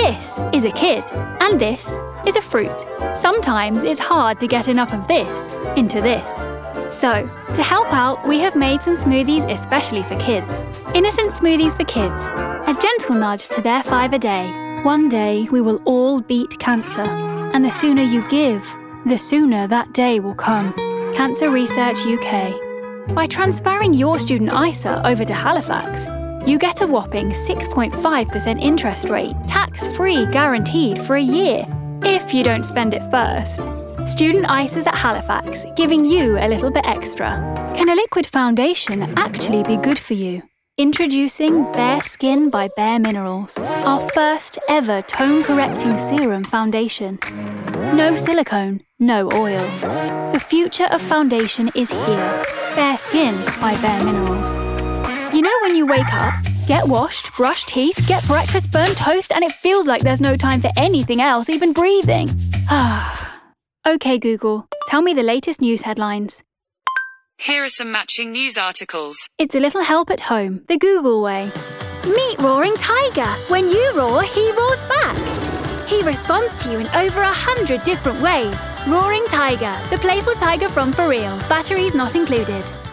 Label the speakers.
Speaker 1: This is a kid, and this is a fruit. Sometimes it's hard to get enough of this into this. So, to help out, we have made some smoothies especially for kids. Innocent smoothies for kids. A gentle nudge to their 5 a day. One day we will all beat cancer. And the sooner you give, the sooner that day will come. Cancer Research UK. By transferring your student ISA over to Halifax, you get a whopping 6.5% interest rate, tax-free guaranteed for a year, if you don't spend it first. Student ISAs at Halifax, giving you a little bit extra. Can a liquid foundation actually be good for you? Introducing Bare Skin by Bare Minerals, our first ever tone-correcting serum foundation. No silicone, no oil. The future of foundation is here. Bare Skin by Bare Minerals. You know when you wake up, get washed, brush teeth, get breakfast, burn toast, and it feels like there's no time for anything else, even breathing? Okay, Google, tell me the latest news headlines.
Speaker 2: Here are some matching news articles.
Speaker 1: It's a little help at home, the Google way. Meet Roaring Tiger. When you roar, he roars back. He responds to you in over 100 different ways. Roaring Tiger, the playful tiger from For Real. Batteries not included.